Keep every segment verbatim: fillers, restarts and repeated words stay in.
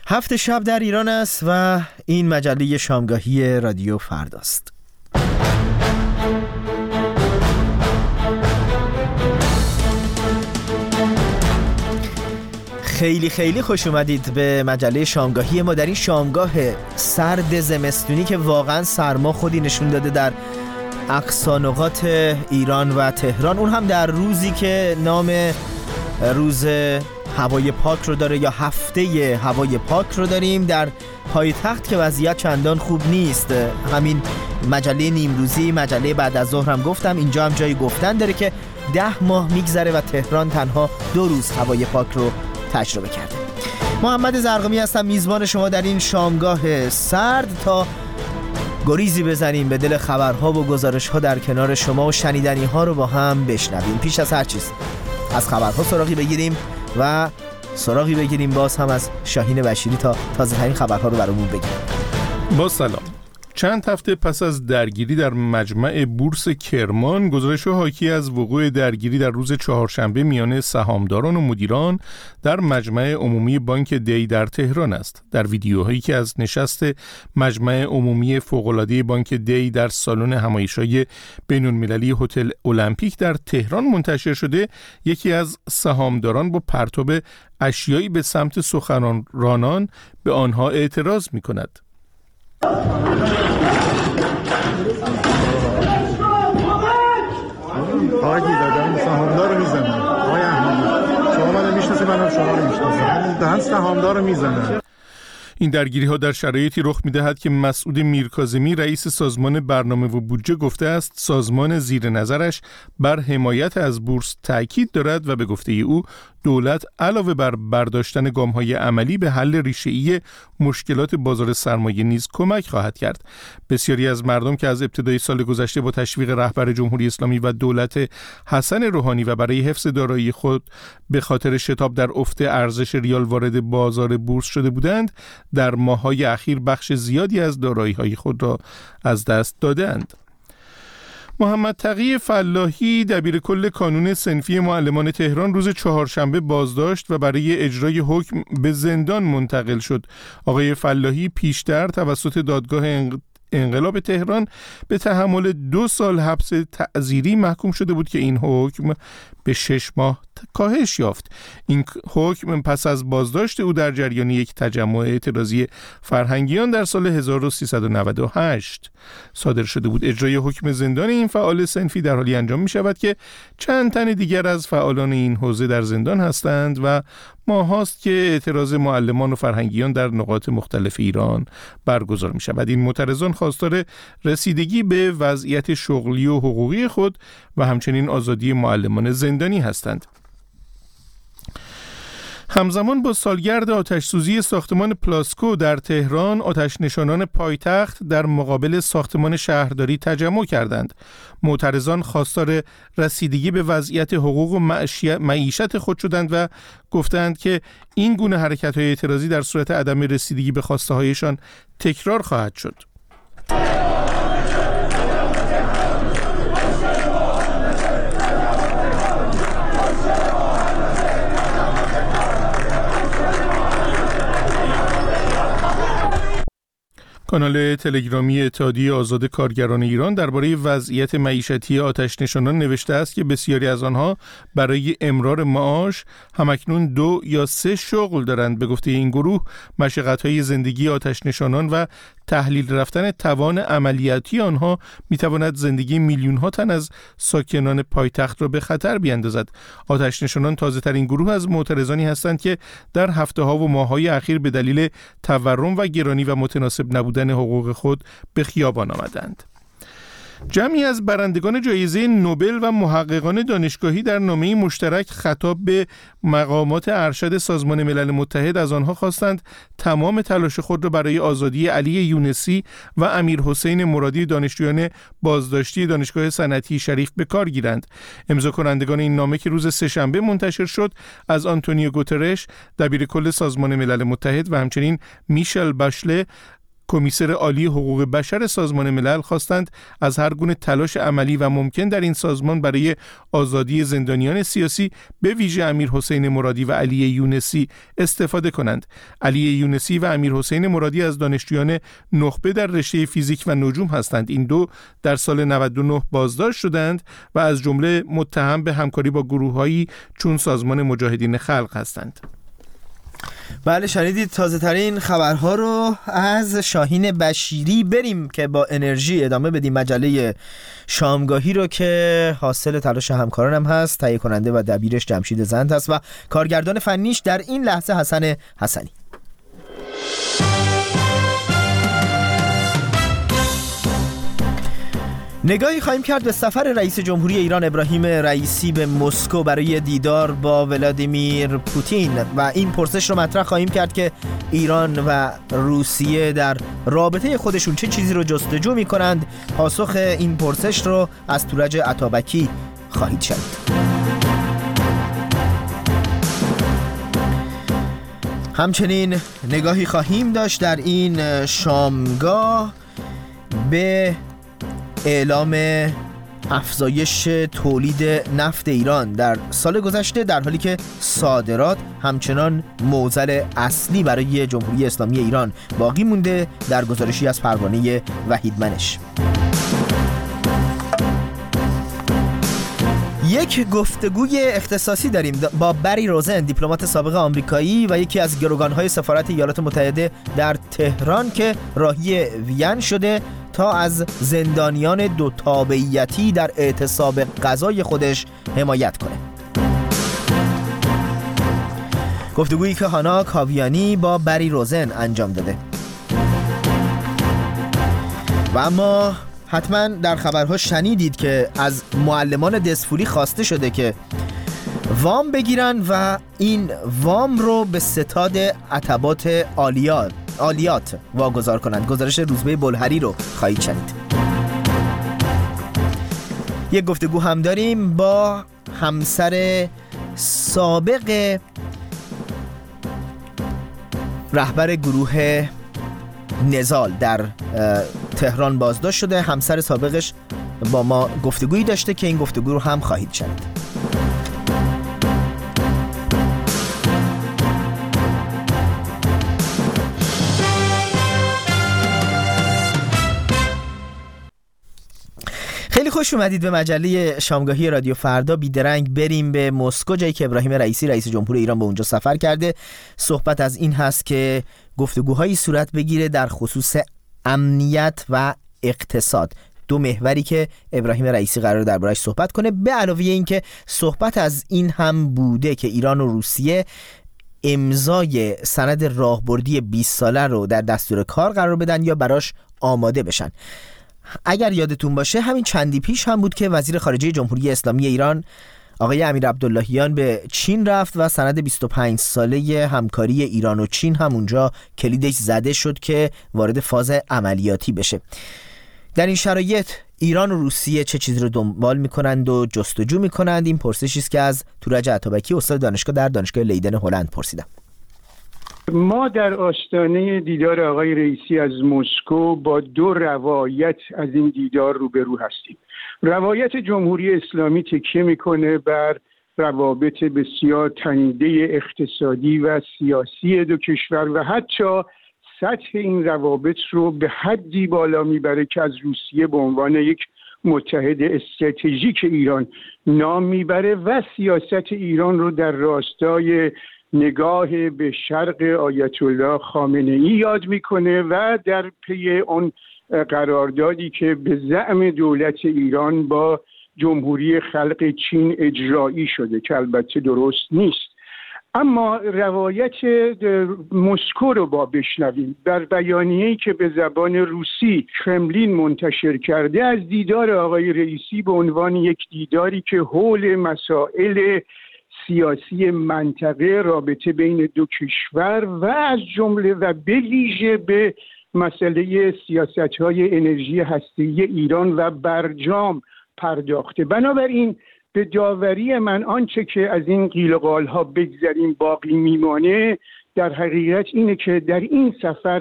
هفت شب در ایران است و این مجله شامگاهی رادیو فرداست. خیلی خیلی خوش اومدید به مجله شامگاهی ما در این شامگاه سرد زمستونی که واقعا سرما خودی نشون داده در اقصا نقاط ایران و تهران، اون هم در روزی که نام روز هوای پاک رو داره یا هفته هوای پاک رو داریم. در پایتخت که وضعیت چندان خوب نیست، همین مجله نیمروزی، مجله بعد از ظهر هم گفتم، اینجا هم جای گفتن داره که ده ماه میگذره و تهران تنها دو روز هوای پاک رو تجربه کرده. محمد زرقمی هستم، میزبان شما در این شامگاه سرد، تا گریزی بزنیم به دل خبرها و گزارش‌ها در کنار شما و شنیدنی‌ها رو با هم بشنویم. پیش از هر چیز از خبرها سراغی بگیریم و سراغی بگیریم باز هم از شاهین بشیری تا تازه‌ترین خبرها رو برامون بگیم. با سلام. چند هفته پس از درگیری در مجمع بورس کرمان، گزارش حاکی از وقوع درگیری در روز چهارشنبه میان سهامداران و مدیران در مجمع عمومی بانک دی در تهران است. در ویدیوهایی که از نشست مجمع عمومی فوق‌العاده بانک دی در سالن همایش‌های بین‌المللی هتل المپیک در تهران منتشر شده، یکی از سهامداران با پرتاب اشیایی به سمت سخنرانان به آنها اعتراض می‌کند. آقای گیدادان سهامدار رو میزنه. آقای احمدی شما منو میشناسی، منم شما رو میشناسم. دهن سهامدار رو میزنه. این درگیری ها در شرایطی رخ می‌دهد که مسعود میرکاظمی رئیس سازمان برنامه و بودجه گفته است سازمان زیر نظرش بر حمایت از بورس تاکید دارد و به گفته او دولت علاوه بر برداشتن گام‌های عملی به حل ریشه‌ای مشکلات بازار سرمایه نیز کمک خواهد کرد. بسیاری از مردم که از ابتدای سال گذشته با تشویق رهبر جمهوری اسلامی و دولت حسن روحانی و برای حفظ دارایی خود به خاطر شتاب در افت ارزش ریال وارد بازار بورس شده بودند، در ماه‌های اخیر بخش زیادی از دارایی‌های خود را از دست دادند. محمد تقی فلاحی دبیرکل کانون صنفی معلمان تهران روز چهارشنبه بازداشت و برای اجرای حکم به زندان منتقل شد. آقای فلاحی پیشتر توسط دادگاه انقلاب تهران به تحمل دو سال حبس تعزیری محکوم شده بود که این حکم به شش ماه کاهش یافت. این حکم پس از بازداشت او در جریان یک تجمع اعتراضی فرهنگیان در سال هزار و سیصد و نود و هشت صادر شده بود. اجرای حکم زندان این فعال صنفی در حالی انجام می شود که چند تن دیگر از فعالان این حوزه در زندان هستند و ماهاست که اعتراض معلمان و فرهنگیان در نقاط مختلف ایران برگزار می شود. این معترضان خواستار رسیدگی به وضعیت شغلی و حقوقی خود و همچنین آزادی معلمان زندانی هستند. همزمان با سالگرد آتش‌سوزی ساختمان پلاسکو در تهران، آتش‌نشانان پایتخت در مقابل ساختمان شهرداری تجمع کردند. معترضان خواستار رسیدگی به وضعیت حقوق و معیشت خود شدند و گفتند که این گونه حرکت‌های اعتراضی در صورت عدم رسیدگی به خواسته‌هایشان تکرار خواهد شد. کانال تلگرامی اتحادیه آزاد کارگران ایران درباره وضعیت معیشتی آتش‌نشانان نوشته است که بسیاری از آنها برای امرار معاش همکنون دو یا سه شغل دارند. به گفته این گروه، مشقت‌های زندگی آتش‌نشانان و تحلیل رفتن توان عملیاتی آنها میتواند زندگی میلیون‌ها تن از ساکنان پایتخت را به خطر بیاندازد. آتش‌نشانان تازه‌ترین گروه از معترضانی هستند که در هفته‌ها و ماه‌های اخیر به دلیل تورم و گرانی و متناسب نبودن حقوق خود به خیابان آمدند. جمعی از برندگان جایزه نوبل و محققان دانشگاهی در نامه‌ای مشترک خطاب به مقامات ارشد سازمان ملل متحد از آنها خواستند تمام تلاش خود را برای آزادی علی یونسی و امیر حسین مرادی دانشجویان بازداشتی دانشگاه صنعتی شریف به کار گیرند. امضا کنندگان این نامه که روز سه‌شنبه منتشر شد از آنتونیو گوترش دبیرکل سازمان ملل متحد و همچنین میشل باشله کمیسر عالی حقوق بشر سازمان ملل خواستند از هر گونه تلاش عملی و ممکن در این سازمان برای آزادی زندانیان سیاسی به ویژه امیر حسین مرادی و علی یونسی استفاده کنند. علی یونسی و امیر حسین مرادی از دانشجویان نخبه در رشته فیزیک و نجوم هستند. این دو در سال نود و نه بازداشت شدند و از جمله متهم به همکاری با گروه‌هایی چون سازمان مجاهدین خلق هستند. بله شنیدید تازه ترین خبرها رو از شاهین بشیری. بریم که با انرژی ادامه بدیم مجله شامگاهی رو که حاصل تلاش همکارانم هست. تهیه کننده و دبیرش جمشید زند هست و کارگردان فنیش در این لحظه حسن حسنی. نگاهی خواهیم کرد به سفر رئیس جمهوری ایران ابراهیم رئیسی به مسکو برای دیدار با ولادیمیر پوتین و این پرسش رو مطرح خواهیم کرد که ایران و روسیه در رابطه خودشون چه چیزی رو جستجو می کنند. پاسخ این پرسش رو از تورج عطابکی خواهید شنید. همچنین نگاهی خواهیم داشت در این شامگاه به اعلام افزایش تولید نفت ایران در سال گذشته، در حالی که صادرات همچنان معضل اصلی برای جمهوری اسلامی ایران باقی مونده، در گزارشی از پروانه وحید منش. یک گفتگوی اختصاصی داریم با بری روزن، دیپلمات سابق آمریکایی و یکی از گروگان‌های سفارت ایالات متحده در تهران که راهی وین شده تا از زندانیان دو تابعیتی در اعتصاب غذای خودش حمایت کنه. گفتگویی که هانا کاویانی با بری روزن انجام داده. و اما حتما در خبرها شنیدید که از معلمان دسفولی خواسته شده که وام بگیرن و این وام رو به ستاد عتبات عالیات عالیات واگذار کنند. گزارش روزبه بلهری رو خواهید شنید. یک گفتگو هم داریم با همسر سابق رهبر گروه نزال در تهران بازداشت شده. همسر سابقش با ما گفتگویی داشته که این گفتگو رو هم خواهید شنید. خیلی خوش اومدید به مجله شامگاهی رادیو فردا. بیدرنگ بریم به مسکو، جایی که ابراهیم رئیسی رئیس جمهوری ایران به اونجا سفر کرده. صحبت از این هست که گفتگوهایی صورت بگیره در خصوص امنیت و اقتصاد، دو محوری که ابراهیم رئیسی قرار درباره‌اش صحبت کنه. به علاوه این که صحبت از این هم بوده که ایران و روسیه امضای سند راهبردی بیست ساله رو در دستور کار قرار بدن یا براش آماده بشن. اگر یادتون باشه همین چندی پیش هم بود که وزیر خارجه جمهوری اسلامی ایران آقای امیر عبداللهیان به چین رفت و سند بیست و پنج ساله همکاری ایران و چین هم اونجا کلیدش زده شد که وارد فاز عملیاتی بشه. در این شرایط ایران و روسیه چه چیزی رو دنبال میکنند و جستجو میکنند؟ این پرسشی است که از تورج عطابکی استاد دانشگاه در دانشگاه لیدن هلند پرسیدم. ما در آستانه دیدار آقای رئیسی از مسکو با دو روایت از این دیدار روبرو هستیم. روایت جمهوری اسلامی تکیه میکنه بر روابط بسیار تنیده اقتصادی و سیاسی دو کشور و حتی سطح این روابط رو به حدی بالا میبره که از روسیه به عنوان یک متحد استراتژیک ایران نام میبره و سیاست ایران رو در راستای نگاه به شرق آیت الله خامنه ای یاد میکنه و در پی اون قراردادی که به زعم دولت ایران با جمهوری خلق چین اجرایی شده که البته درست نیست. اما روایت مسکو رو با بشنویم. در بیانیه‌ای که به زبان روسی کرملین منتشر کرده از دیدار آقای رئیسی به عنوان یک دیداری که حول مسائل سیاسی منطقه، رابطه بین دو کشور و از جمله و به ویژه به مسئله سیاست‌های انرژی هسته‌ای ایران و برجام پرداخته. بنابراین به داوری من آنچه که از این قیل و قال‌ها بگذریم باقی میمانه در حقیقت اینه که در این سفر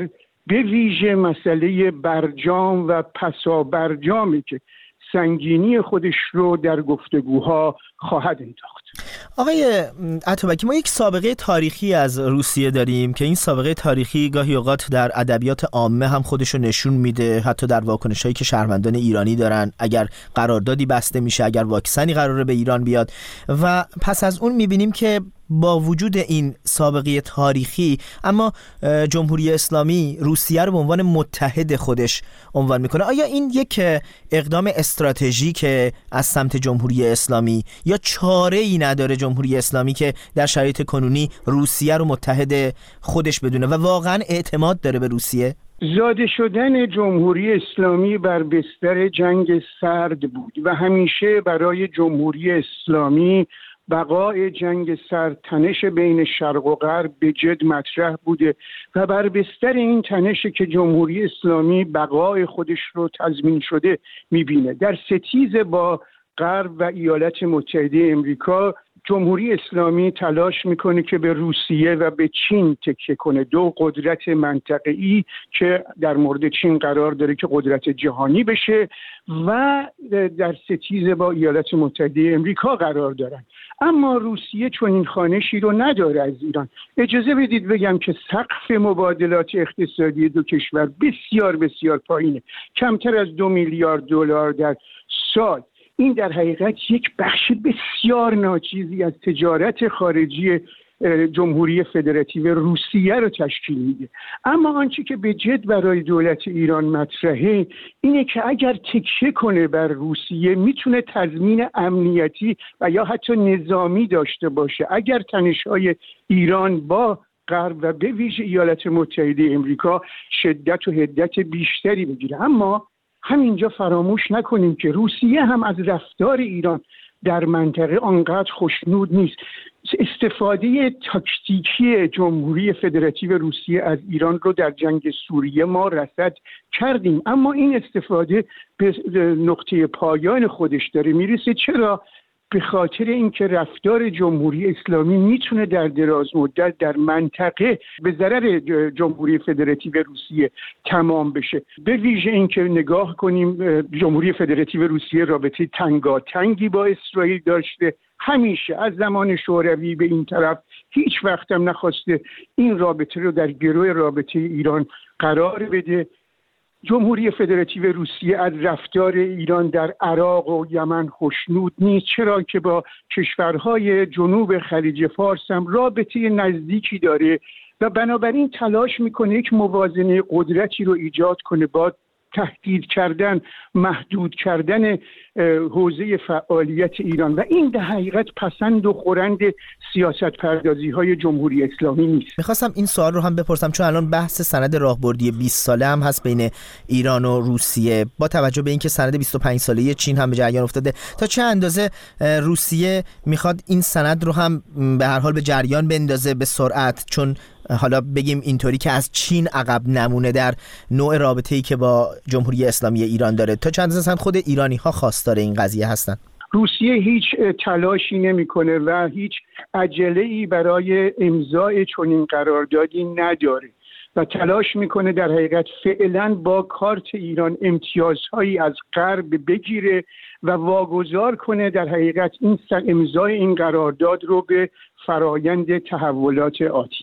به ویژه مسئله برجام و پسا برجامی که سنگینی خودش رو در گفتگوها خواهد انداخت. آقای اتابکی، ما یک سابقه تاریخی از روسیه داریم که این سابقه تاریخی گاهی اوقات در ادبیات عامه هم خودش رو نشون میده، حتی در واکنش‌هایی که شهروندان ایرانی دارن اگر قراردادی بسته میشه، اگر واکسنی قراره به ایران بیاد. و پس از اون میبینیم که با وجود این سابقه تاریخی اما جمهوری اسلامی روسیه رو به عنوان متحد خودش عنوان میکنه. آیا این یک اقدام استراتژیک از سمت جمهوری اسلامی یا چاره‌ای نداره جمهوری اسلامی که در شرایط کنونی روسیه رو متحد خودش بدونه و واقعا اعتماد داره به روسیه؟ زاده شدن جمهوری اسلامی بر بستر جنگ سرد بود و همیشه برای جمهوری اسلامی بقای جنگ سرد، تنش بین شرق و غرب به جد مطرح بوده و بر بستر این تنش که جمهوری اسلامی بقای خودش رو تضمین شده میبینه. در ستیز با غرب و ایالات متحده امریکا، جمهوری اسلامی تلاش میکنه که به روسیه و به چین تکیه کنه، دو قدرت منطقه‌ای که در مورد چین قرار داره که قدرت جهانی بشه و در ستیز با ایالات متحده امریکا قرار دارن. اما روسیه چون این خوانشی رو نداره از ایران. اجازه بدید بگم که سقف مبادلات اقتصادی دو کشور بسیار بسیار پایینه، کمتر از دو میلیارد دلار در سال. این در حقیقت یک بخش بسیار ناچیزی از تجارت خارجی جمهوری فدراتیو روسیه رو تشکیل میده. اما آنچه که به جد برای دولت ایران مطرحه اینه که اگر تکیه کنه بر روسیه میتونه تضمین امنیتی و یا حتی نظامی داشته باشه. اگر تنش‌های ایران با غرب و به ویژه ایالات متحده امریکا شدت و حدت بیشتری بگیره. اما همینجا فراموش نکنیم که روسیه هم از رفتار ایران در منطقه آنقدر خوشنود نیست. استفاده تاکتیکی جمهوری فدراتیو روسیه از ایران رو در جنگ سوریه ما رصد کردیم، اما این استفاده به نقطه پایان خودش داره میرسه. چرا؟ به خاطر اینکه رفتار جمهوری اسلامی میتونه در دراز مدت در منطقه به ضرر جمهوری فدراتیو روسیه تمام بشه. به ویژه اینکه نگاه کنیم جمهوری فدراتیو روسیه رابطه تنگاتنگی با اسرائیل داشته، همیشه از زمان شوروی به این طرف هیچ وقت هم نخواسته این رابطه رو در گروه رابطه ایران قرار بده. جمهوری فدراتیو روسیه از رفتار ایران در عراق و یمن خوشنود نیست، چرا که با کشورهای جنوب خلیج فارس هم رابطه نزدیکی داره و بنابراین تلاش میکنه یک موازنه قدرتی رو ایجاد کنه با تهدید کردن، محدود کردن حوزه فعالیت ایران و این در حقیقت پسند و خورند سیاست پردازی های جمهوری اسلامی نیست. میخواستم این سوال رو هم بپرسم چون الان بحث سند راهبردی بیست ساله هم هست بین ایران و روسیه، با توجه به اینکه سند بیست و پنج ساله چین هم به جریان افتاده، تا چه اندازه روسیه میخواد این سند رو هم به هر حال به جریان بندازه به سرعت، چون حالا بگیم اینطوری که از چین عقب نمونه در نوع رابطه‌ای که با جمهوری اسلامی ایران داره، تا چند اصلا خود ایرانی ها خواستار این قضیه هستن؟ روسیه هیچ تلاشی نمی‌کنه و هیچ عجله‌ای برای امضای چنین قراردادی نداره و تلاش میکنه در حقیقت فعلا با کارت ایران امتیازهایی از غرب بگیره و واگذار کنه در حقیقت این امضای این قرارداد رو به فرایند تحولات آتی.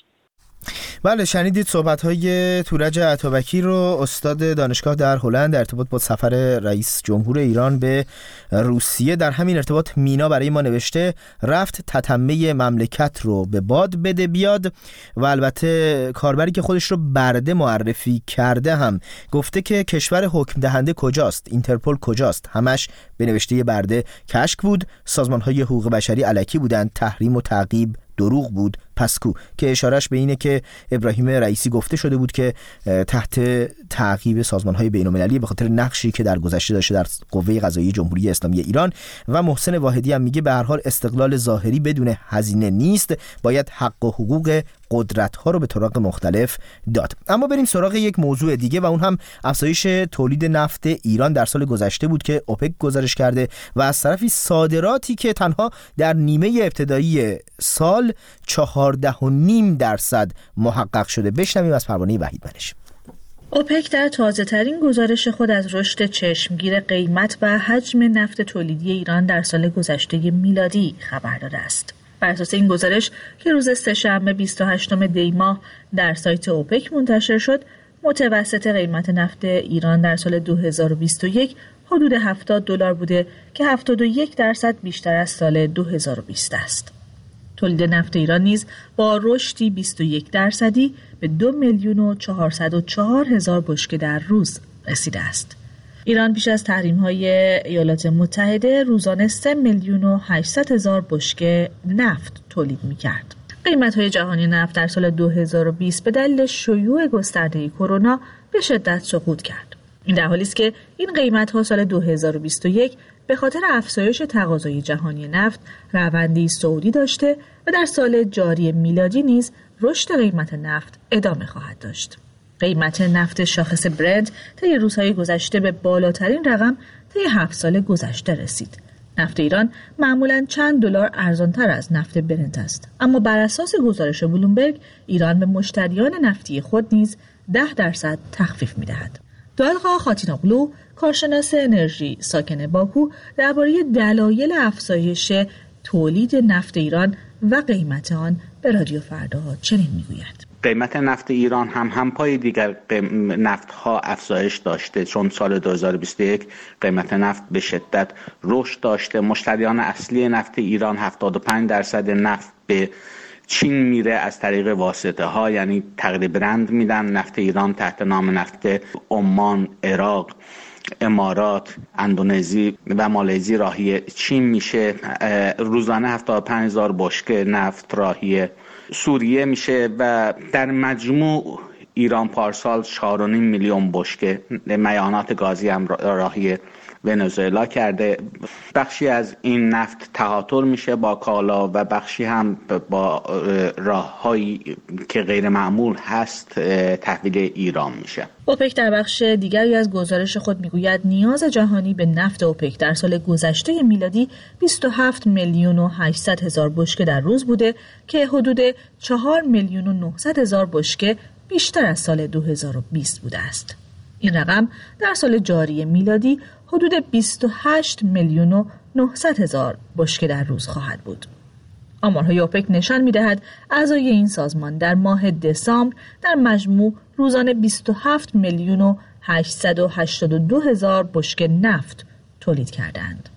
بله، شنیدید صحبت‌های تورج اتابکی رو، استاد دانشگاه در هلند، در ارتباط با سفر رئیس جمهور ایران به روسیه. در همین ارتباط مینا برای ما نوشته رفت تتمه مملکت رو به باد بده بیاد و البته کاربری که خودش رو برده معرفی کرده هم گفته که کشور حکم دهنده کجاست، اینترپل کجاست، همش به نوشته برده کشک بود، سازمان‌های حقوق بشری الکی بودند، تحریم و تعقیب دروغ بود، پسکو، که اشارش به اینه که ابراهیم رئیسی گفته شده بود که تحت تعقیب سازمان‌های بین‌المللی به خاطر نقشی که در گذشته داشته در قوه قضاییه جمهوری اسلامی ایران. و محسن واحدی هم میگه به هر حال استقلال ظاهری بدون هزینه نیست، باید حق و حقوق قدرت‌ها رو به طرق مختلف داد. اما بریم سراغ یک موضوع دیگه و اون هم افزایش تولید نفت ایران در سال گذشته بود که اوپک گزارش کرده و از طرفی صادراتی که تنها در نیمه ابتدایی سال چهارده و نیم درصد محقق شده. بشنویم از پروانه وحید منش. اوپک در تازه‌ترین گزارش خود از رشد چشمگیر قیمت و حجم نفت تولیدی ایران در سال گذشته میلادی خبر داده است. بر اساس این گزارش که روز سه‌شنبه بیست و هشتم دی ماه در سایت اوپک منتشر شد، متوسط قیمت نفت ایران در سال دو هزار و بیست و یک حدود هفتاد دلار بوده که هفتاد و یک درصد بیشتر از سال دو هزار و بیست است. تولید نفت ایران نیز با رشدی بیست و یک درصدی به دو میلیون و چهارصد و چهار هزار بشکه در روز رسیده است. ایران پیش از تحریم‌های ایالات متحده روزانه سه میلیون و هشتصد هزار بشکه نفت تولید می‌کرد. قیمت‌های جهانی نفت در سال دو هزار و بیست به دلیل شیوع گسترده کرونا به شدت سقوط کرد. این در حالی است که این قیمت‌ها سال دو هزار و بیست و یک به خاطر افزایش تقاضای جهانی نفت روندی صعودی داشته و در سال جاری میلادی نیز رشد قیمت نفت ادامه خواهد داشت. قیمت نفت شاخص برنت طی روزهای گذشته به بالاترین رقم طی هفت سال گذشته رسید. نفت ایران معمولاً چند دلار ارزانتر از نفت برنت است، اما بر اساس گزارش بلومبرگ ایران به مشتریان نفتی خود نیز ده درصد تخفیف می‌دهد. دالقا خاتینوغلو، کارشناس انرژی ساکن باکو، درباره دلایل افزایش تولید نفت ایران و قیمت آن به رادیو فردا چنین میگوید: قیمت نفت ایران هم هم پای دیگر نفت ها افزایش داشته، چون سال دو هزار و بیست و یک قیمت نفت به شدت رشد داشته. مشتریان اصلی نفت ایران هفتاد و پنج درصد نفت به چین میره از طریق واسطه ها، یعنی تغییر برند میدن. نفت ایران تحت نام نفت عمان، عراق، امارات، اندونزی و مالزی راهی چین میشه. روزانه هفتاد و پنج هزار بشکه نفت راهی سوریه میشه و در مجموع ایران پارسال چهار و نیم میلیون بشکه میانات گازی هم راهی ونزوئلا کرده. بخشی از این نفت تهاتر میشه با کالا و بخشی هم با راههایی که غیر معمول هست تحویل ایران میشه. اوپک در بخش دیگری از گزارش خود میگوید نیاز جهانی به نفت اوپک در سال گذشته میلادی بیست و هفت میلیون و هشتصد هزار بشکه در روز بوده که حدود چهار میلیون و نهصد هزار بشکه بیشتر از سال دو هزار و بیست بوده است. این رقم در سال جاری میلادی حدود بیست و هشت میلیون و نهصد هزار بشکه در روز خواهد بود. آمارهای اوپک نشان می‌دهد اعضای این سازمان در ماه دسامبر در مجموع روزانه بیست و هفت میلیون و هشتصد و هشتاد و دو هزار بشکه نفت تولید کردند.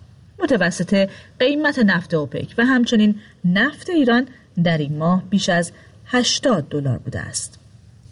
متوسط قیمت نفت اوپک و همچنین نفت ایران در این ماه بیش از هشتاد دلار بوده است.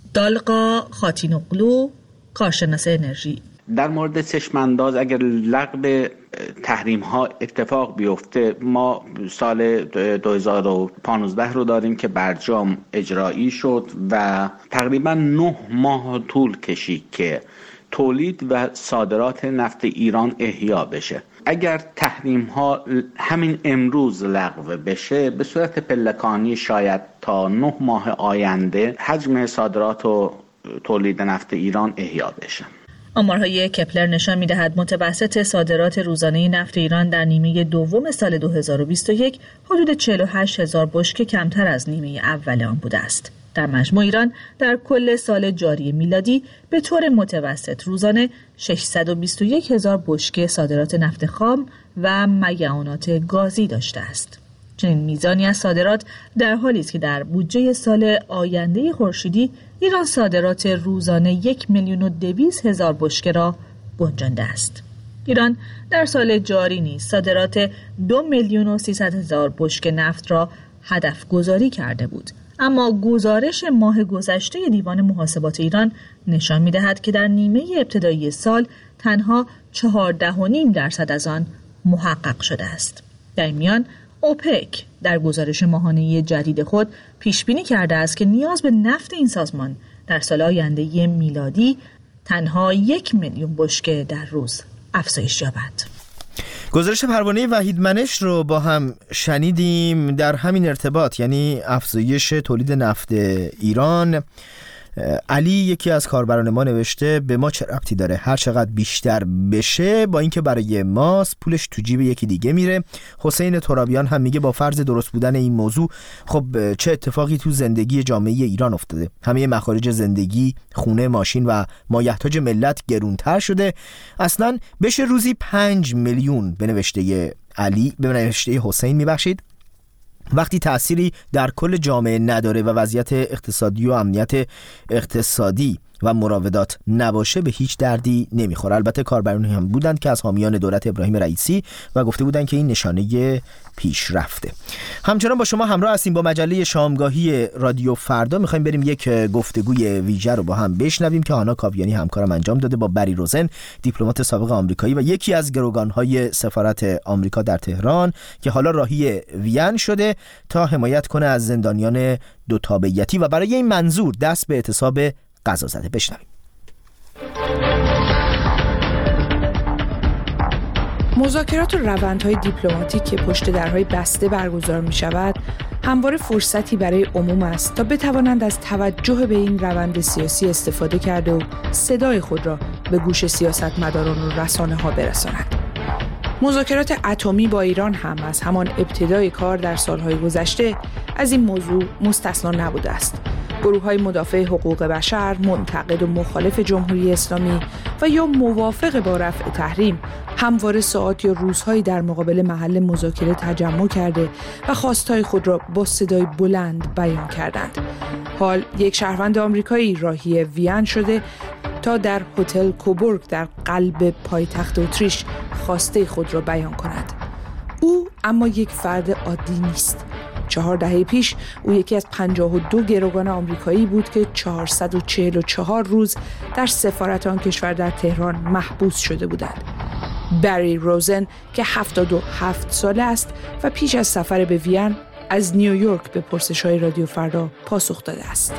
دالقا خاتینوغلو، کارشناس انرژی: در مورد چشمانداز اگر لغو تحریم ها اتفاق بیفته، ما سال دو هزار و پانزده رو داریم که برجام اجرایی شد و تقریبا نه ماه طول کشید که تولید و صادرات نفت ایران احیا بشه. اگر تحریم ها همین امروز لغو بشه، به صورت پلکانی شاید تا نه ماه آینده حجم صادرات و تولید نفت ایران احیا بشه. آمارهای کپلر نشان می‌دهد متوسط صادرات روزانه نفت ایران در نیمه دوم سال دو هزار و بیست و یک حدود چهل و هشت هزار بشکه کمتر از نیمه اول آن بوده است. در مجموع ایران در کل سال جاری میلادی به طور متوسط روزانه ششصد و بیست و یک هزار بشکه صادرات نفت خام و معدنیات گازی داشته است. چنین میزانی از صادرات در حالی است که در بودجه سال آینده خورشیدی ایران صادرات روزانه یک میلیون و دویست هزار بشکه را گنجانده است. ایران در سال جاری نیز صادرات دو میلیون و سیصد هزار بشکه نفت را هدف گذاری کرده بود، اما گزارش ماه گذشته دیوان محاسبات ایران نشان می‌دهد که در نیمه ابتدایی سال تنها چهارده و نیم درصد از آن محقق شده است. در این میان اوپک در گزارش ماهانه جدید خود پیش بینی کرده است که نیاز به نفت این سازمان در سال آینده میلادی تنها یک میلیون بشکه در روز افزایش یابد. گزارش پروانه وحید منش رو با هم شنیدیم. در همین ارتباط، یعنی افزایش تولید نفت ایران، علی یکی از کاربران ما نوشته به ما چه ربطی داره، هر چقدر بیشتر بشه با اینکه برای ماست پولش تو جیب یکی دیگه میره. حسین ترابیان هم میگه با فرض درست بودن این موضوع خب چه اتفاقی تو زندگی جامعه ایران افتاده؟ همه مخارج زندگی، خونه، ماشین و مایحتاج ملت گرونتر شده. اصلا بشه روزی پنج میلیون به نوشته علی، به نوشته حسین میبخشید، وقتی تأثیری در کل جامعه نداره و وضعیت اقتصادی و امنیت اقتصادی و مراودات نباشه به هیچ دردی نمیخوره. البته کاربرانی هم بودند که از حامیان دولت ابراهیم رئیسی و گفته بودند که این نشانه پیشرفته. همچنان با شما همراه هستیم با مجله شامگاهی رادیو فردا. میخوایم بریم یک گفتگوی ویژه رو با هم بشنویم که هانا کاویانی همکارم انجام داده با بری روزن، دیپلمات سابق آمریکایی و یکی از گروگان‌های سفارت آمریکا در تهران که حالا راهی وین شده تا حمایت کنه از زندانیان دو تابعیتی و برای این منظور دست به اعتصاب غذا زده. بشنویم. مذاکرات و روندهای دیپلماتیک که پشت درهای بسته برگزار می شود همواره فرصتی برای عموم است تا بتوانند از توجه به این روند سیاسی استفاده کرده و صدای خود را به گوش سیاستمداران و رسانه ها برسانند. مذاکرات اتمی با ایران هم از همان ابتدای کار در سالهای گذشته از این موضوع مستثنا نبوده است. گروه‌های مدافع حقوق بشر، منتقد و مخالف جمهوری اسلامی و یا موافق با رفع تحریم همواره ساعات یا روزهایی در مقابل محل مذاکره تجمع کرده و خواستهای خود را با صدای بلند بیان کردند. حال یک شهروند آمریکایی راهی وین شده تا در هتل کوبورگ در قلب پایتخت اتریش خواسته خود را بیان کند. او اما یک فرد عادی نیست. چهار دهه پیش او یکی از پنجاه و دو گروگان آمریکایی بود که چهارصد و چهل و چهار روز در سفارت آن کشور در تهران محبوس شده بودند. بری روزن که هفتاد و هفت ساله است و پیش از سفر به وین از نیویورک به پرسش‌های رادیو فردا پاسخ داده است.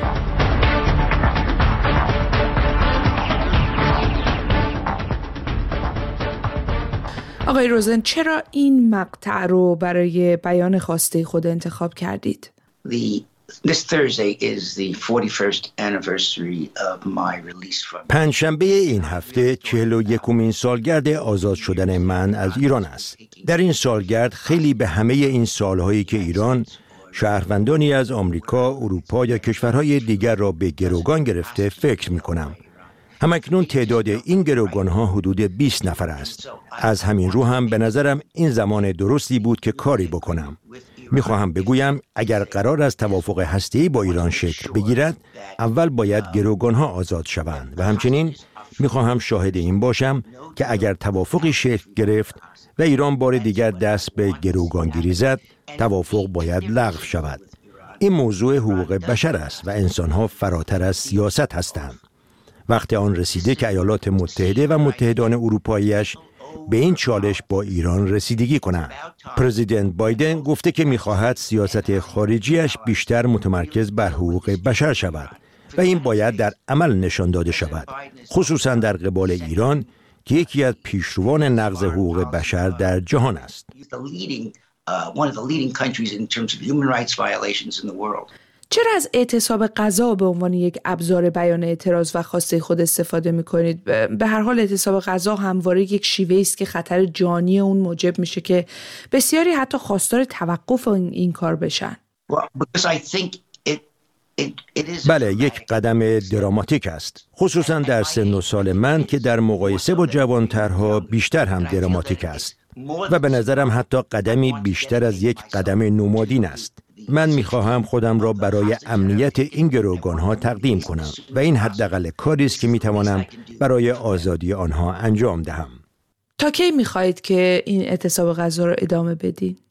آقای روزن، چرا این مقطع رو برای بیان خواسته خود انتخاب کردید؟ The, this Thursday is the forty-first anniversary of my release from. پنجشنبه این هفته چهل و یکمین سالگرد آزاد شدن من از ایران است. در این سالگرد خیلی به همه این سالهایی که ایران شهروندانی از آمریکا، اروپا یا کشورهای دیگر را به گروگان گرفته فکر می‌کنم. همکنون تعداد این گروگان‌ها حدود بیست نفر است. از همین رو هم به نظرم این زمان درستی بود که کاری بکنم. میخواهم بگویم اگر قرار است توافق هسته‌ای با ایران شکل بگیرد، اول باید گروگان‌ها آزاد شوند و همچنین میخواهم شاهد این باشم که اگر توافقی شکل گرفت و ایران بار دیگر دست به گروگانگیری زد، توافق باید لغو شود. این موضوع حقوق بشر است و انسان‌ها فراتر از سیاست هستند. وقتی آن رسیده که ایالات متحده و متحدان اروپاییش به این چالش با ایران رسیدگی کنند. پرزیدنت بایدن گفته که می‌خواهد سیاست خارجیش بیشتر متمرکز بر حقوق بشر شود و این باید در عمل نشان داده شود، خصوصا در قبال ایران که یکی از پیشروان نقض حقوق بشر در جهان است. چرا از اعتصاب غذا به عنوان یک ابزار بیان اعتراض و خواسته خود استفاده می‌کنید؟ به هر حال اعتصاب غذا همواره یک شیوه‌ای است که خطر جانی اون موجب میشه که بسیاری حتی خواستار توقف این, این کار بشن. بله، یک قدم دراماتیک است، خصوصا در سن و سال من که در مقایسه با جوانترها بیشتر هم دراماتیک است و به نظرم حتی قدمی بیشتر از یک قدم نومادین است. من میخواهم خودم را برای امنیت این گروگان‌ها تقدیم کنم و این حداقل کاری است که میتوانم برای آزادی آنها انجام دهم. تا کی میخواهید که این اعتصاب غذا را ادامه بدید؟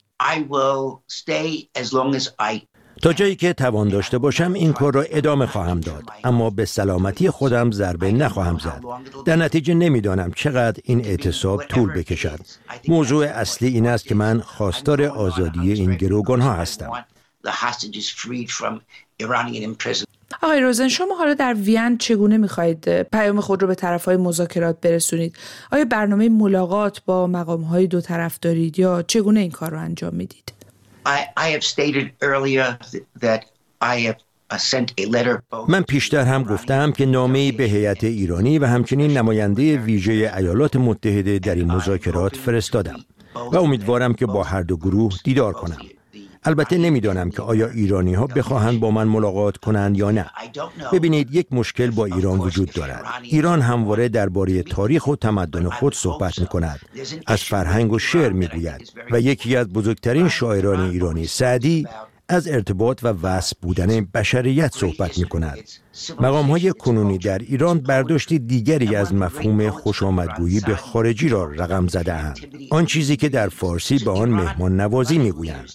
تا جایی که توان داشته باشم این کار را ادامه خواهم داد، اما به سلامتی خودم ضربه نخواهم زد. در نتیجه نمیدانم چقدر این اعتصاب طول بکشد. موضوع اصلی این است که من خواستار آزادی این گروگان‌ها هستم. آقای روزن، شما حالا در وین چگونه می‌خواهید پیام خود را به طرف‌های مذاکرات برسونید؟ آیا برنامه ملاقات با مقام‌های دو طرف دارید یا چگونه این کار را انجام میدید؟ I, I have stated earlier that I have من پیشتر هم گفتم که نامه‌ای به هیئت ایرانی و همچنین نماینده ویژه ایالات متحده در این مذاکرات فرستادم و امیدوارم که با هر دو گروه دیدار کنم. البته نمیدانم که آیا ایرانی ها بخواهند با من ملاقات کنند یا نه. ببینید، یک مشکل با ایران وجود دارد. ایران همواره درباره تاریخ و تمدن خود صحبت می کند. از فرهنگ و شعر می گوید و یکی از بزرگترین شاعران ایرانی، سعدی، از ارتباط و وصل بودن بشریت صحبت می کند. مقام‌های کنونی در ایران برداشتی دیگری از مفهوم خوشامدگویی به خارجی را رقم زده اند. آن چیزی که در فارسی به آن مهمان نوازی می گویند.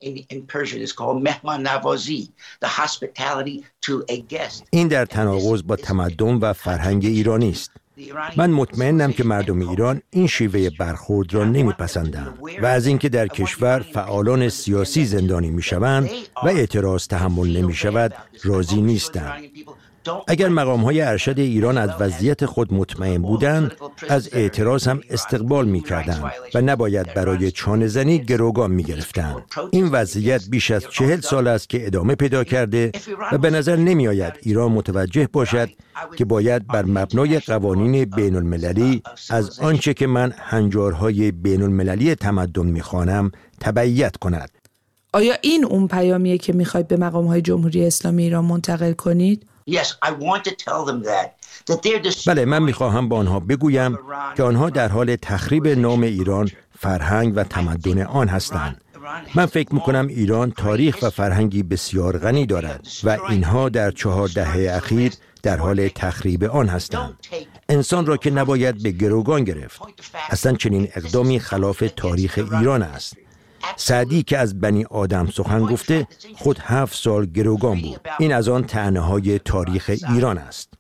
این در تناقض با تمدن و فرهنگ ایرانی است. من مطمئنم که مردم ایران این شیوه برخورد را نمیپسندند و از اینکه در کشور فعالان سیاسی زندانی میشوند و اعتراض تحمل نمیشود راضی نیستند. اگر مقام‌های ارشد ایران از وضعیت خود مطمئن بودند، از اعتراض هم استقبال می‌کردند و نباید برای چانه‌زنی گروگان می‌گرفتند. این وضعیت بیش از چهل سال است که ادامه پیدا کرده و به نظر نمی‌آید ایران متوجه باشد که باید بر مبنای قوانین بین‌المللی از آنچه که من هنجارهای بین‌المللی تمدن می‌خوانم تبعیت کند. آیا این اون پیامیه که می‌خواید به مقام‌های جمهوری اسلامی ایران منتقل کنید؟ بله، من میخواهم با آنها بگویم که آنها در حال تخریب نام ایران، فرهنگ و تمدن آن هستند. من فکر میکنم ایران تاریخ و فرهنگی بسیار غنی دارد و اینها در چهار دهه اخیر در حال تخریب آن هستند. انسان را که نباید به گروگان گرفت. اصلا چنین اقدامی خلاف تاریخ ایران است. سعدی که از بنی آدم سخن گفته خود هفت سال گروگان بود. این از آن طعنه‌های تاریخ ایران است.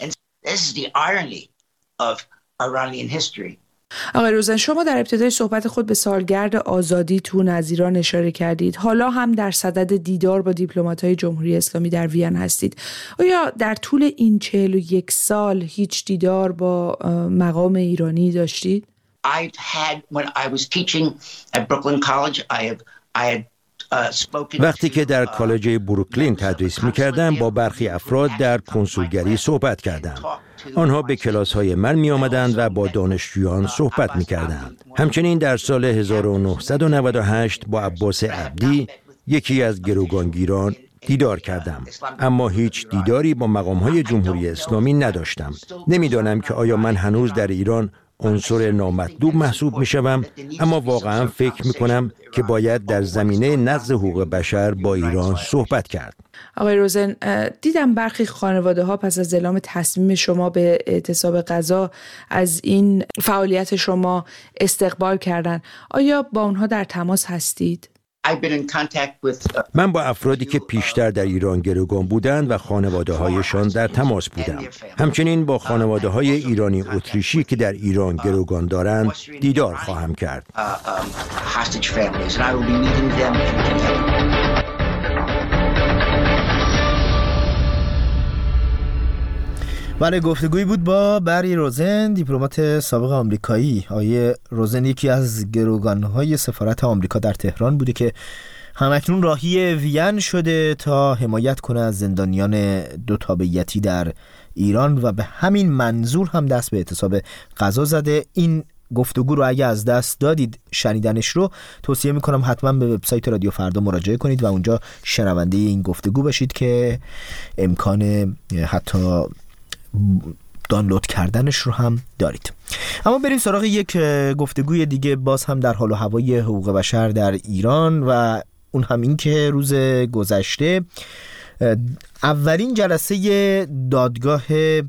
آقای روزن، شما در ابتدای صحبت خود به سالگرد آزادیتون از ایران اشاره کردید. حالا هم در صدد دیدار با دیپلمات‌های جمهوری اسلامی در وین هستید. آیا در طول این چهل و یک سال هیچ دیدار با مقام ایرانی داشتید؟ I've had when I was teaching at Brooklyn College I have I had وقتی که در کالج بروکلین تدریس می‌کردم با برخی افراد در کنسولگری صحبت کردم. آنها به کلاس‌های من می‌آمدند و با دانشجویان صحبت می‌کردند. همچنین در سال هزار و نهصد و نود و هشت با عباس عبدی، یکی از گروگانگیران، دیدار کردم، اما هیچ دیداری با مقام‌های جمهوری اسلامی نداشتم. نمی‌دانم که آیا من هنوز در ایران عنصر نامطلوب محسوب می شوم، اما واقعا فکر می کنم که باید در زمینه نقض حقوق بشر با ایران صحبت کرد. آقای روزن، دیدم برخی خانواده ها پس از اعلام تصمیم شما به اعتصاب غذا از این فعالیت شما استقبال کردند. آیا با اونها در تماس هستید؟ من با افرادی که پیشتر در ایران گروگان بودند و خانواده هایشان در تماس بودم. همچنین با خانواده های ایرانی اتریشی که در ایران گروگان دارند دیدار خواهم کرد. بله، گفتگویی بود با بری روزن، دیپلمات سابق آمریکایی. آیه روزن یکی از گروگان‌های سفارت آمریکا در تهران بوده که همکنون راهی وین شده تا حمایت کنه از زندانیان دو تابعیتی در ایران و به همین منظور هم دست به اعتصاب غذا زده. این گفتگو رو اگه از دست دادید شنیدنش رو، توصیه میکنم حتما به وبسایت رادیو فردا مراجعه کنید و اونجا شنونده این گفتگو باشید که امکان حتی دانلود کردنش رو هم دارید. اما بریم سراغ یک گفتگوی دیگه، باز هم در حال و هوای حقوق بشر در ایران، و اون هم این که روز گذشته اولین جلسه دادگاه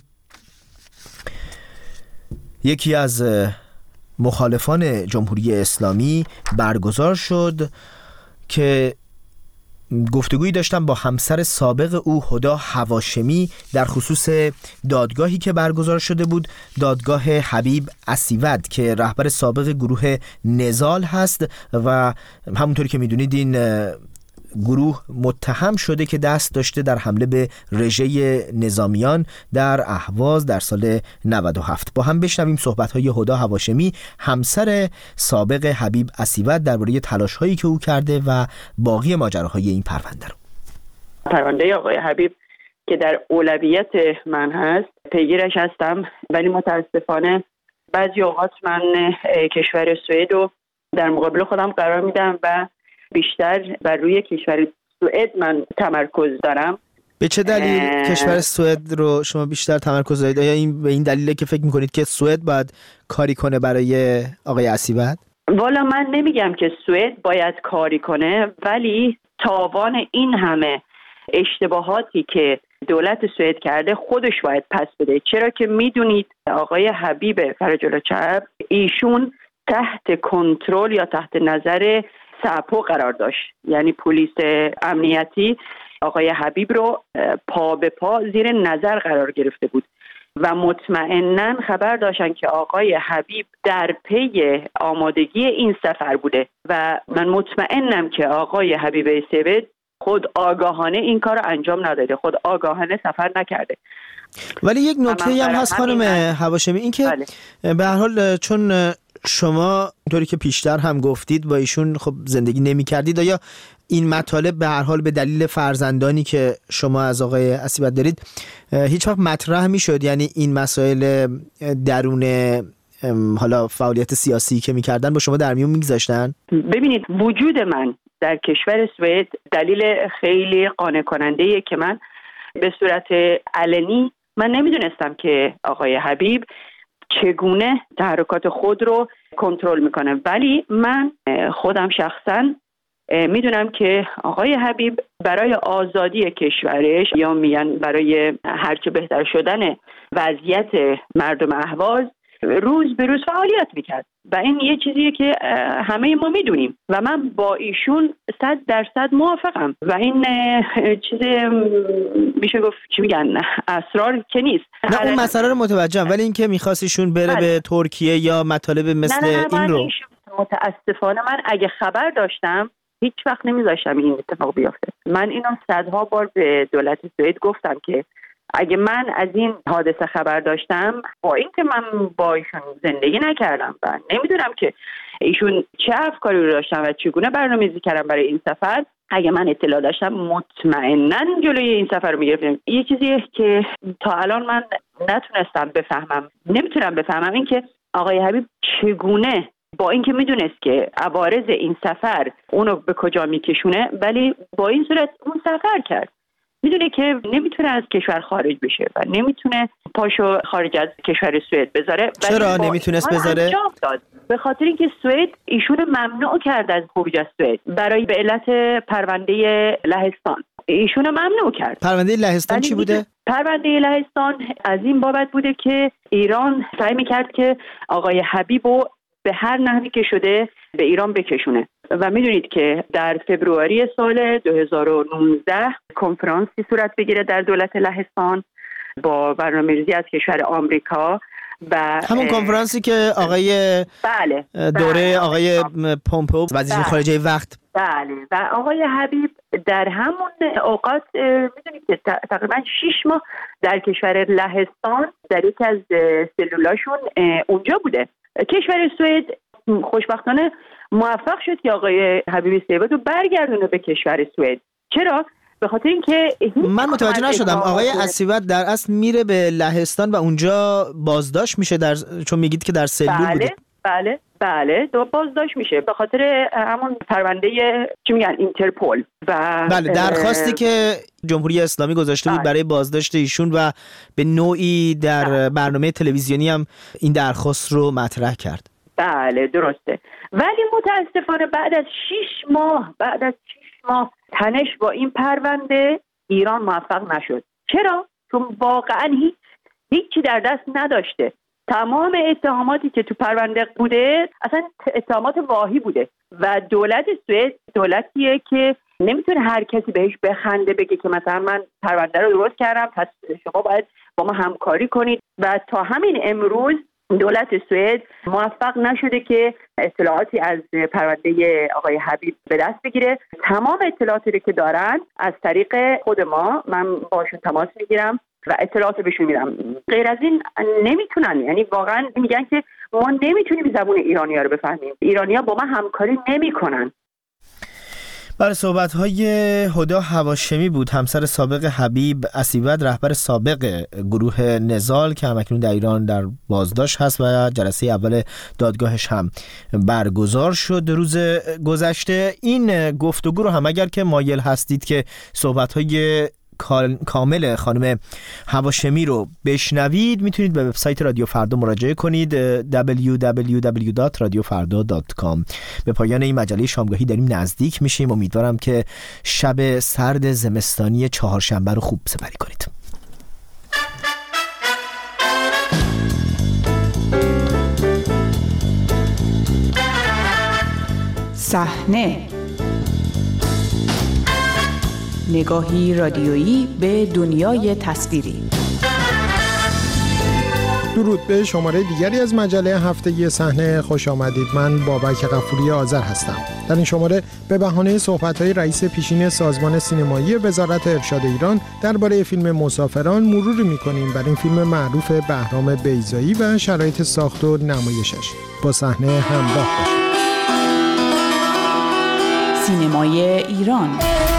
یکی از مخالفان جمهوری اسلامی برگزار شد که گفتگویی داشتم با همسر سابق او هدا هواشمی در خصوص دادگاهی که برگزار شده بود، دادگاه حبیب اسیود که رهبر سابق گروه نزال هست و همونطوری که میدونید این گروه متهم شده که دست داشته در حمله به رژه نظامیان در اهواز در سال نود و هفت. با هم بشنویم صحبت‌های هدا هواشمی، همسر سابق حبیب اسیود، درباره تلاش‌هایی که او کرده و باقی ماجراهای این پرونده رو. پرونده آقای حبیب که در اولویت من هست پیگیرش هستم، ولی متاسفانه بعضی اوقات من کشور سوئد رو در مقابل خودم قرار میدم و بیشتر بر روی کشور سوئد من تمرکز دارم. به چه دلیل اه... کشور سوئد رو شما بیشتر تمرکز دارید؟ آیا این به این دلیله که فکر میکنید که سوئد باید کاری کنه برای آقای اسیوت؟ والا من نمیگم که سوئد باید کاری کنه، ولی تاوان این همه اشتباهاتی که دولت سوئد کرده خودش باید پس بده. چرا که میدونید آقای حبیب فرجالچپ ایشون تحت کنترل یا تحت نظر سپو قرار داشت، یعنی پلیس امنیتی آقای حبیب رو پا به پا زیر نظر قرار گرفته بود و مطمئناً خبر داشتن که آقای حبیب در پی آمادگی این سفر بوده و من مطمئنم که آقای حبیب سوید خود آگاهانه این کار رو انجام نداده، خود آگاهانه سفر نکرده. ولی یک نکته هم هست خانم هواشمی، این که بله. به هر حال چون شما طوری که پیشتر هم گفتید با ایشون خب زندگی نمی کردید، آیا این مطالب به هر حال به دلیل فرزندانی که شما از آقای اسیوت دارید هیچ وقت مطرح می شد؟ یعنی این مسائل درون حالا فعالیت سیاسی که می کردن با شما در میون می گذاشتن؟ ببینید وجود من در کشور سوئد دلیل خیلی قانع کننده‌ایه که من به صورت علنی من نمیدونستم که آقای حبیب چگونه تحرکات خود رو کنترل میکنه، ولی من خودم شخصا میدونم که آقای حبیب برای آزادی کشورش یا میگن برای هرچه بهتر شدن وضعیت مردم اهواز روز به روز فعالیت میکرد و این یه چیزیه که همه ما میدونیم و من با ایشون صد درصد موافقم و این چیز میشه گفت چی میگن اسرار که نیست. نه اون مسئله رو متوجهم، ولی این که میخواست ایشون بره بله. به ترکیه یا مطالب مثل نه نه این رو متاسفانه من اگه خبر داشتم هیچ وقت نمیذاشتم این اتفاق بیفته. من اینو صدها بار به دولت سوئد گفتم که اگه من از این حادثه خبر داشتم، با اینکه من با ایشون زندگی نکردم و نمیدونم که ایشون چه افکاری رو داشتن و چگونه برنامه‌ریزی کردن برای این سفر، اگه من اطلاع داشتم مطمئناً جلوی این سفر رو میگرفتم. یه چیزیه که تا الان من نتونستم بفهمم، نمیتونم بفهمم این که آقای حبیب چگونه با اینکه میدونست که عوارض این سفر اونو به کجا میکشونه، ولی با این صورت اون سفر کرد. میدونه که نمیتونه از کشور خارج بشه و نمیتونه پاشو خارج از کشور سوئد بذاره. چرا نمیتونست بذاره؟ به خاطر اینکه سوئد ایشون ممنوع کرد از خروج از سوئد برای به علت پرونده لهستان. ایشون ممنوع کرد. پرونده لهستان چی بوده؟ پرونده لهستان از این بابت بوده که ایران سعی میکرد که آقای حبیبو به هر نحوی که شده به ایران بکشونه و میدونید که در فبروری سال دو هزار و نوزده کنفرانسی صورت بگیره در دولت لهستان با برنامه‌ریزی از کشور آمریکا و همون کنفرانسی که آقای بله دوره بله آقای پومپئو وزیر بله خارجه وقت بله و آقای حبیب در همون اوقات میدونید که تقریبا شش ماه در کشور لهستان در یکی از سلولاشون اونجا بوده. کشور سوئد خوشبختانه موفق شد که آقای حبیب سیوید رو برگردونه به کشور سوئد. چرا؟ به خاطر اینکه من متوجه نشدم آقای اسیوت در اصل میره به لهستان و اونجا بازداشت میشه در چون میگید که در سلول بله بوده. بله بله دو بازداشت میشه به خاطر همون پرونده چی میگن اینترپول و بله درخواستی که جمهوری اسلامی گذاشته بود برای بازداشت ایشون و به نوعی در برنامه تلویزیونی هم این درخواست رو مطرح کرد. بله درسته، ولی متاسفانه بعد از شش ماه بعد از شش ماه تنش با این پرونده ایران موفق نشد. چرا؟ چون واقعا هیچ هیچی در دست نداشته. تمام اتهاماتی که تو پرونده بوده اصلا اتهامات واهی بوده و دولت سوئد دولتیه که نمیتونه هر کسی بهش بخنده بگه که مثلا من پرونده رو درست کردم پس شما باید با ما همکاری کنید و تا همین امروز دولت سوئد موفق نشده که اطلاعاتی از پرونده آقای حبیب به دست بگیره. تمام اطلاعاتی که دارن از طریق خود ما، من باشون تماس میگیرم و اطلاعات بهشون میدم. غیر از این نمیتونن، یعنی واقعا میگن که ما نمیتونیم زبون ایرانی‌ها رو بفهمیم، ایرانی‌ها با ما همکاری نمیکنن. برای صحبت‌های هدا هواشمی بود، همسر سابق حبیب اسیبد، رهبر سابق گروه نزال که همکنون در ایران در بازداشت هست و جلسه اول دادگاهش هم برگزار شد روز گذشته. این گفتگو رو هم اگر که مایل هستید که صحبت‌های کامل خانم هواشمی رو بشنوید، میتونید به وبسایت رادیو فردا مراجعه کنید دبلیو دبلیو دبلیو دات رادیو فردا دات کام. به پایان این مجله شامگاهی داریم نزدیک میشیم. امیدوارم که شب سرد زمستانی چهارشنبه رو خوب سپری کنید. صحنه، نگاهی رادیویی به دنیای تصویری. درود به شماره دیگری از مجله هفتگی صحنه خوش آمدید. من بابک غفوری آذر هستم. در این شماره به بهانه صحبت‌های رئیس پیشین سازمان سینمایی وزارت ارشاد ایران درباره فیلم مسافران مروری می‌کنیم بر این فیلم معروف بهرام بیضایی و شرایط ساخت و نمایشش. با صحنه همراه باشید. سینمای ایران.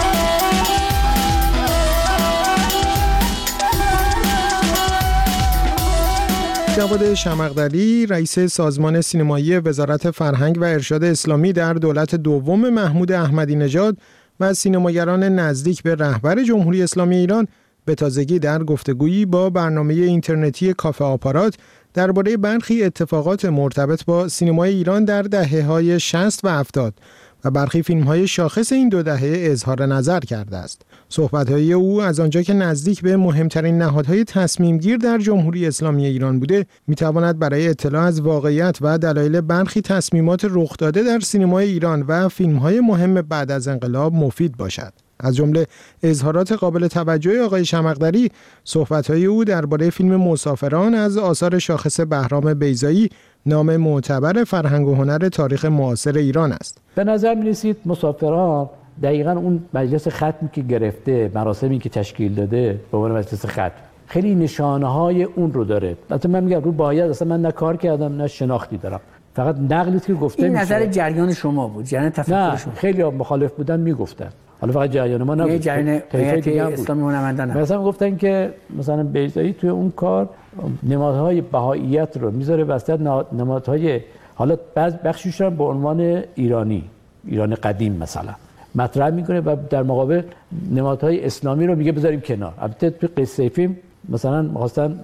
جواد شمقدری، رئیس سازمان سینمایی وزارت فرهنگ و ارشاد اسلامی در دولت دوم محمود احمدی نژاد و سینماگران نزدیک به رهبر جمهوری اسلامی ایران به تازگی در گفتگویی با برنامه اینترنتی کافه آپارات درباره برخی اتفاقات مرتبط با سینمای ایران در دهه‌های شصت و هفتاد و برخی فیلم‌های شاخص این دو دهه اظهار نظر کرده است. صحبت‌های او از آنجا که نزدیک به مهمترین نهادهای تصمیم‌گیر در جمهوری اسلامی ایران بوده، می‌تواند برای اطلاع از واقعیت و دلایل برخی تصمیمات رخ داده در سینمای ایران و فیلم‌های مهم بعد از انقلاب مفید باشد. از جمله اظهارات قابل توجه آقای شمقدری، صحبت‌های او درباره فیلم مسافران از آثار شاخص بهرام بیضایی، نام معتبر فرهنگ و هنر تاریخ معاصر ایران است. به نظر می‌رسید مسافران دقیقاً اون مجلس ختمی که گرفته، مراسمی که تشکیل داده به عنوان مجلس ختم، خیلی نشانه‌های اون رو داره. البته من میگم رو باید، اصلا من نه کار کردم نه شناختی دارم، فقط نقلی که گفته این میشه. نظر جریان شما بود، جریان تفکر شما. خیلی مخالف بودن میگفتن، حالا فقط جریان ما نبود، جریان هیئت اسلامی هنرمندان. مثلا گفتن که مثلا بیضایی توی اون کار نمادهای بهاییت رو میذاره وسط نمادهای، حالا بعض بخشیش هم به عنوان ایرانی، ایران قدیم مثلا مطرح میکنه و در مقابل نمادهای اسلامی رو میگه بذاریم کنار. البته تو قصه فیلم مثلا می‌خواستن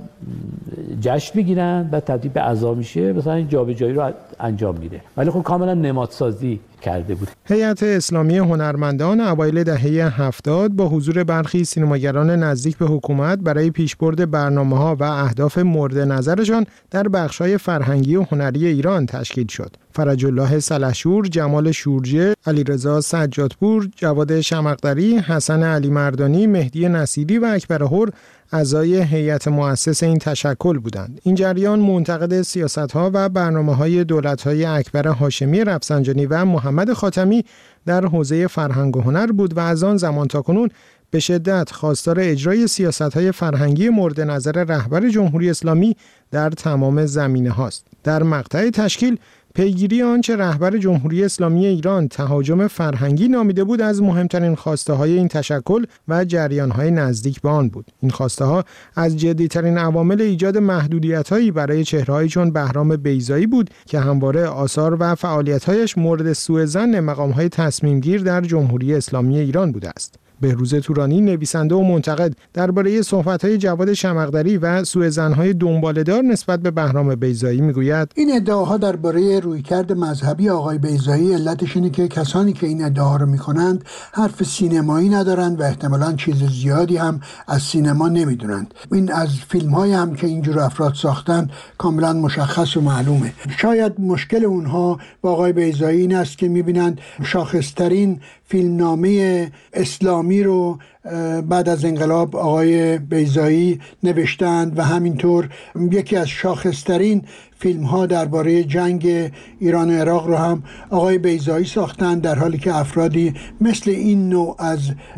جشن بگیرن و تبدیل به عزا میشه، مثلا این جابجایی رو انجام میده، ولی خب کاملا نمادسازی کرده بود. هیئت اسلامی هنرمندان اوایل دهه هفتاد با حضور برخی سینماگران نزدیک به حکومت برای پیشبرد برنامه‌ها و اهداف مورد نظرشان در بخش‌های فرهنگی و هنری ایران تشکیل شد. فرج الله سلحشور، جمال شورجه، علیرضا سجادپور، جواد شمقدری، حسن علی مردانی، مهدی نصیری و اکبر هر اعضای هیئت مؤسس این تشکل بودند. این جریان منتقد سیاست‌ها و برنامه‌های دولت‌های اکبر هاشمی رفسنجانی و محمد خاتمی در حوزه فرهنگ و هنر بود و از آن زمان تاکنون به شدت خواستار اجرای سیاست‌های فرهنگی مورد نظر رهبر جمهوری اسلامی در تمام زمینه‌هاست. در مقطع تشکیل پیگیری آنچه رهبر جمهوری اسلامی ایران تهاجم فرهنگی نامیده بود از مهمترین خواسته‌های این تشکل و جریان‌های نزدیک به آن بود. این خواسته‌ها از جدی‌ترین عوامل ایجاد محدودیت‌هایی برای چهره‌هایی چون بهرام بیضایی بود که همواره آثار و فعالیت‌هایش مورد سوءظن مقام‌های تصمیم‌گیر در جمهوری اسلامی ایران بوده است. بهروز تورانی، نویسنده و منتقد، درباره صحبت‌های جواد شمقدری و سوءظن‌های دنباله‌دار نسبت به بهرام بیضایی میگوید: این ادعاها درباره رویکرد مذهبی آقای بیضایی علتش اینه که کسانی که این ادعاها رو میکنند حرف سینمایی ندارند و احتمالاً چیز زیادی هم از سینما نمیدونند. این از فیلم‌های هم که اینجور افراد ساختن کاملاً مشخص و معلومه. شاید مشکل اونها با آقای بیضایی این است که میبینند شاخص‌ترین فیلمنامه اسلامی رو بعد از انقلاب آقای بیضایی نوشتند و همینطور یکی از شاخصترین فیلم ها درباره جنگ ایران و عراق رو هم آقای بیضایی ساختند، در حالی که افرادی مثل این نوع از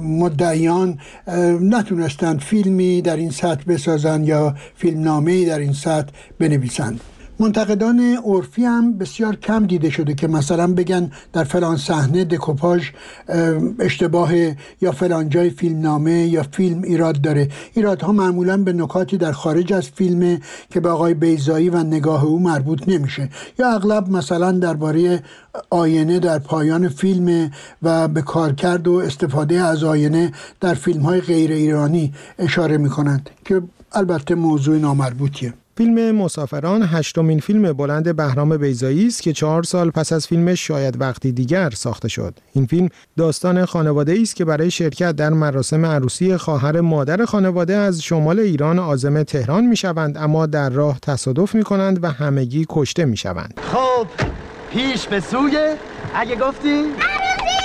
مدعیان نتونستند فیلمی در این سطح بسازند یا فیلمنامه‌ای در این سطح بنویسند. منتقدان عرفی هم بسیار کم دیده شده که مثلا بگن در فلان صحنه دکوپاژ اشتباه یا فلان جای فیلمنامه یا فیلم ایراد داره. ایرادها معمولا به نکاتی در خارج از فیلم که به آقای بیضایی و نگاه او مربوط نمیشه، یا اغلب مثلا درباره آینه در پایان فیلم و به کارکرد و استفاده از آینه در فیلم‌های غیر ایرانی اشاره می‌کنند که البته موضوع نامربوطیه. فیلم مسافران هشتمین فیلم بلند بهرام بیضایی است که چهار سال پس از فیلم شاید وقتی دیگر ساخته شد. این فیلم داستان خانواده‌ای است که برای شرکت در مراسم عروسی خواهر مادر خانواده از شمال ایران عازم تهران می‌شوند، اما در راه تصادف می‌کنند و همگی کشته می‌شوند. خب پیش به سوی اگه گفتی عروسی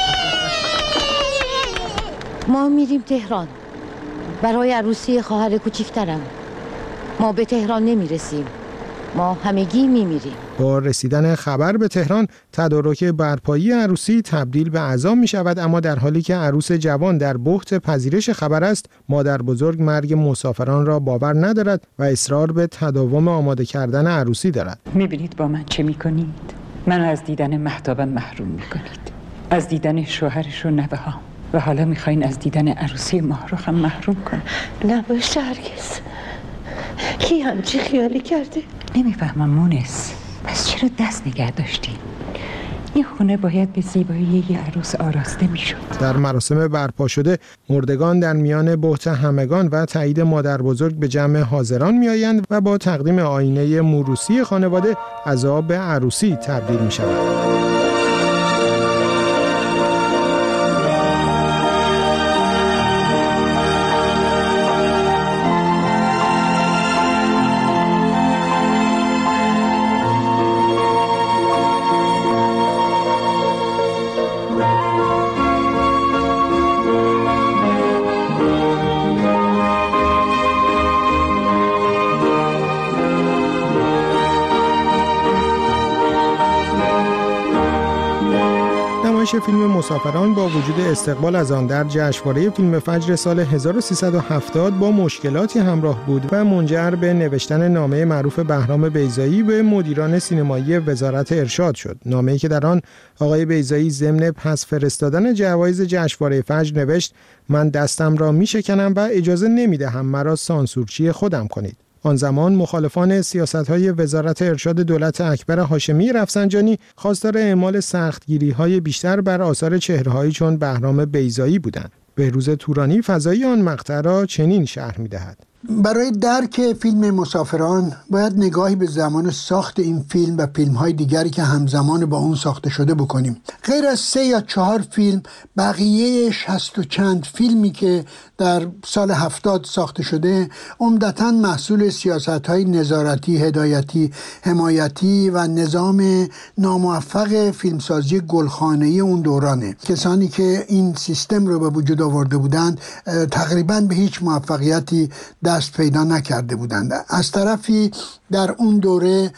ما میریم تهران برای عروسی خواهر کوچیکترم. ما به تهران نمیرسیم، ما همگی میمیریم. با رسیدن خبر به تهران تدارک برپایی عروسی تبدیل به عزا می شود، اما در حالی که عروس جوان در بحت پذیرش خبر است، مادر بزرگ مرگ مسافران را باور ندارد و اصرار به تداوم آماده کردن عروسی دارد. میبینید با من چه میکنید؟ منو از دیدن مهتابم محروم میکنید، از دیدن شوهرش و نوه‌هام، و حالا میخواین از دیدن عروسی ماهروخم محروم کن. نباشه هرگز. کی همچی خیالی کرده؟ نمیفهمم مونس، پس چرا دست نگه داشتین؟ این خونه باید به زیبایی یه عروس آراسته میشد. در مراسم برپا شده مردگان در میان بهت همگان و تایید مادر بزرگ به جمع حاضران میآیند و با تقدیم آینه موروثی خانواده عزا به عروسی تبدیل می شود. فیلم مسافران با وجود استقبال از آن در جشنواره فیلم فجر سال هزار و سیصد و هفتاد با مشکلاتی همراه بود و منجر به نوشتن نامه معروف بهرام بیضایی به مدیران سینمایی وزارت ارشاد شد. نامه‌ای که در آن آقای بیضایی ضمن پس فرستادن جوایز جشنواره فجر نوشت: من دستم را میشکنم و اجازه نمیدهم مرا سانسورچی خودم کنید. آن زمان مخالفان سیاست‌های وزارت ارشاد دولت اکبر هاشمی رفسنجانی خواستار اعمال سختگیری‌های بیشتر بر آثار چهره‌هایی چون بهرام بیضایی بودند. بهروز تورانی فضایی آن مقطع را چنین شرح می‌دهد: برای درک فیلم مسافران باید نگاهی به زمان ساخت این فیلم و فیلم‌های دیگری که همزمان با اون ساخته شده بکنیم. غیر از سه یا چهار فیلم، بقیه شصت و چند فیلمی که در سال هفتاد ساخته شده عمدتاً محصول سیاست‌های نظارتی، هدایتی، حمایتی و نظام ناموفق فیلمسازی گلخانه‌ای اون دورانه. کسانی که این سیستم رو به وجود آورده بودند تقریباً به هیچ موفقیتی دست پیدا نکرده بودند. از طرفی در اون دوره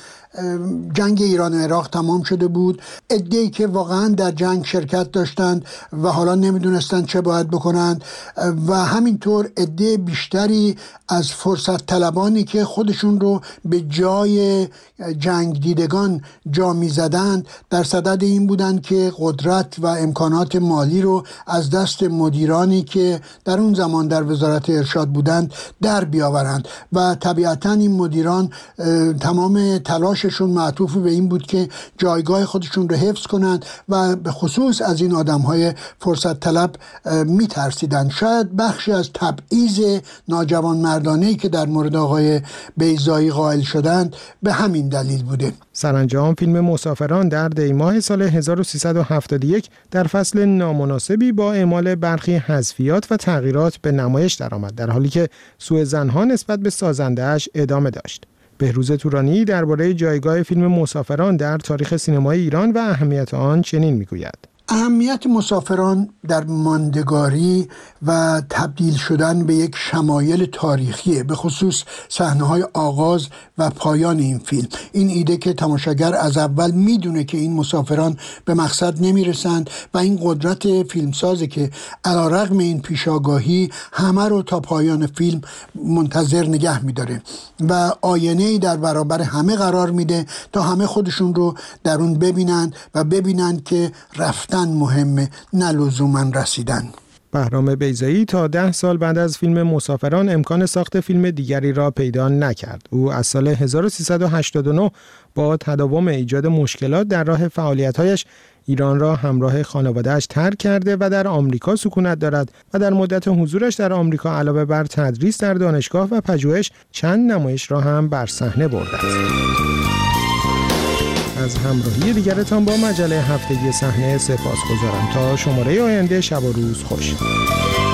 جنگ ایران و عراق تمام شده بود. عده‌ای که واقعا در جنگ شرکت داشتند و حالا نمیدونستند چه باید بکنند و همینطور عده بیشتری از فرصت طلبانی که خودشون رو به جای جنگ دیدگان جا می‌زدند در صدد این بودند که قدرت و امکانات مالی رو از دست مدیرانی که در اون زمان در وزارت ارشاد بودند در بیاورند و طبیعتاً این مدیران تمام تلاش شون معطوف به این بود که جایگاه خودشون رو حفظ کنند و به خصوص از این آدم‌های فرصت طلب می‌ترسیدند. شاید بخشی از تبعیض ناجوانمردانه‌ای که در مورد آقای بیضایی قائل شدند به همین دلیل بوده. سرانجام فیلم مسافران در دی ماه سال هزار و سیصد و هفتاد و یک در فصل نامناسبی با اعمال برخی حذفیات و تغییرات به نمایش درآمد، در حالی که سوء ظن‌ها نسبت به سازنده‌اش ادامه داشت. بهروز تورانی درباره جایگاه فیلم مسافران در تاریخ سینمای ایران و اهمیت آن چنین میگوید: اهمیت مسافران در ماندگاری و تبدیل شدن به یک شمایل تاریخیه، به خصوص صحنه‌های آغاز و پایان این فیلم. این ایده که تماشاگر از اول میدونه که این مسافران به مقصد نمیرسند و این قدرت فیلمسازه که علیرغم این پیشاگاهی همه رو تا پایان فیلم منتظر نگه میداره و آینه‌ای در برابر همه قرار میده تا همه خودشون رو در اون ببینند و ببینند که رفتن مهمه نه لزوماً رسیدن. بهرام بیضایی تا ده سال بعد از فیلم مسافران امکان ساخت فیلم دیگری را پیدا نکرد. او از سال هزار و سیصد و هشتاد و نه با تداوم ایجاد مشکلات در راه فعالیت‌هایش ایران را همراه خانواده‌اش ترک کرده و در آمریکا سکونت دارد و در مدت حضورش در آمریکا علاوه بر تدریس در دانشگاه و پژوهش چند نمایش را هم بر صحنه برده است. از همراهی دیگرتان با مجله هفتگی صحنه سپاسگزارم. تا شماره آینده شب و روز خوش.